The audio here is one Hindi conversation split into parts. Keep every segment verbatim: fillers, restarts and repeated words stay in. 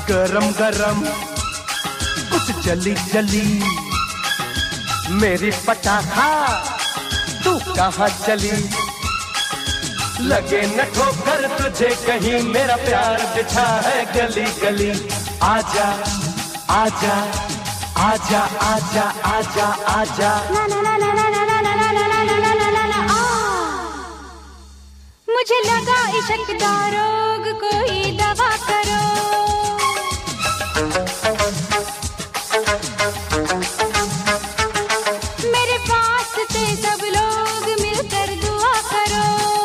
गरम गरम कुछ जली जली मेरी पटाखा तू कहाँ चली। लगे न ठोकर तुझे कहीं मेरा प्यार बिछा है गली गली। आजा आजा आजा आजा आजा आजा ना ना ना ना ना ना ना ना ना ना ना ना ना आ। मुझे लगा इश्क का रोग कोई दवा करो। मेरे पास से सब लोग मिलकर दुआ करो।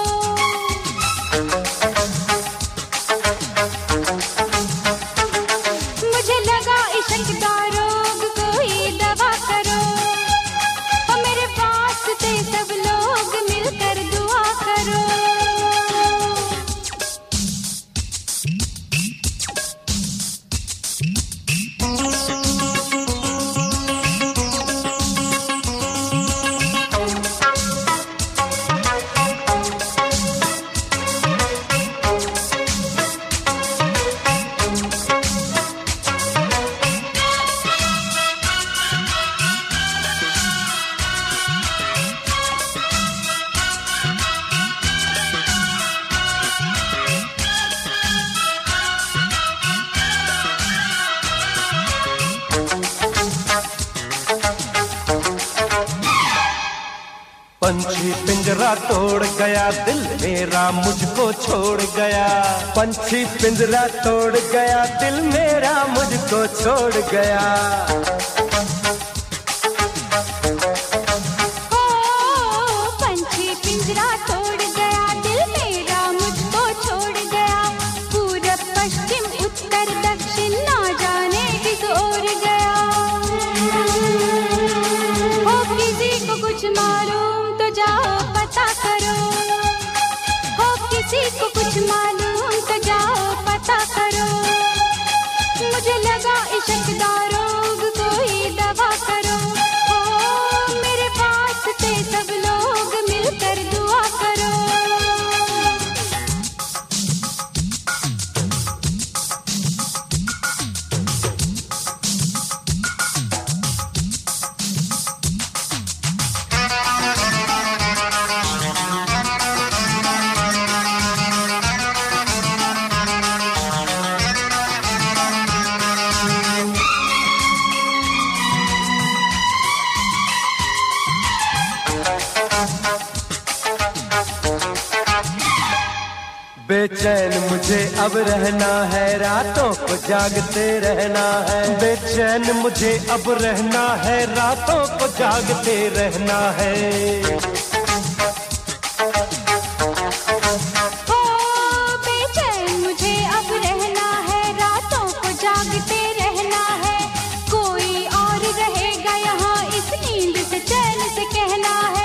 मुझे लगा इश्क का रोग कोई दवा करो। और मेरे पास से सब लोग मिलकर दुआ करो। पंछी पिंजरा तोड़ गया दिल मेरा मुझको छोड़ गया। पंछी पिंजरा तोड़ गया दिल मेरा मुझको छोड़ गया। ओ पंछी पिंजरा तोड़ गया दिल मेरा मुझको छोड़ गया। पूरब पश्चिम उत्तर दक्षिण ना जाने किस ओर गया। हो किसी को कुछ मालूम तो जाओ पता करो। हो किसी को कुछ मालूम तो जाओ पता करो। मुझे लगा इश्क का रोग कोई दवा करो। हो मेरे पास से सब लोग मिलकर दुआ करो। बेचैन मुझे अब रहना है रातों को जागते रहना है। बेचैन मुझे अब रहना है रातों को जागते रहना है। हो बेचैन मुझे अब रहना है रातों को जागते रहना है। कोई और रहेगा यहाँ इस नींद से चैन से कहना है।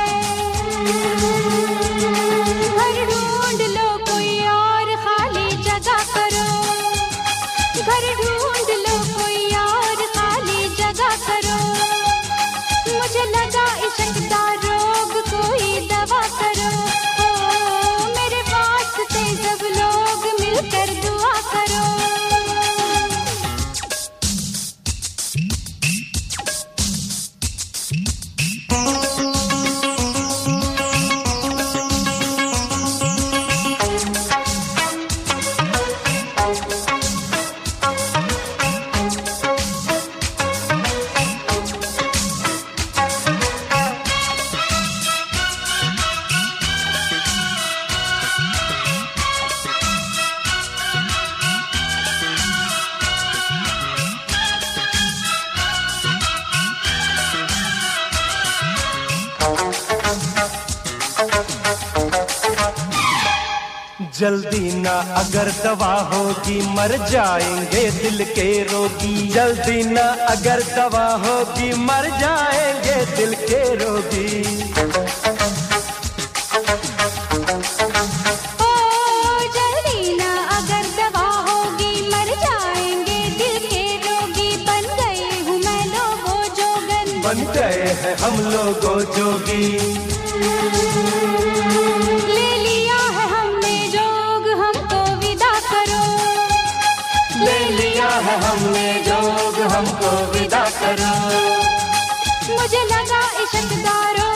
घर ढूंढ लो कोई और खाली जगह करो। घर ढूंढ लो कोई और खाली जगह करो। मुझे लगा इश्क का रोग कोई दवा करो। ओ मेरे पास से सब लोग मिलकर दुआ करो। जल्दी ना अगर दवा होगी मर जाएंगे दिल के रोगी। जल्दी ना अगर दवा होगी मर जाएंगे दिल के रोगी। ओ जल्दी ना अगर दवा होगी मर जाएंगे दिल के रोगी। बन गए हूँ मैं लोगों जोगन। बन गए हैं हम लोगों जोगी। ले लिया है हमने जोग हमको विदा करो। ले लिया है रिश्तेदारों